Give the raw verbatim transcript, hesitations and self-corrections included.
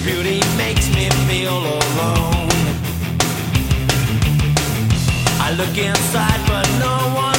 beauty makes me feel alone. I look inside, but no one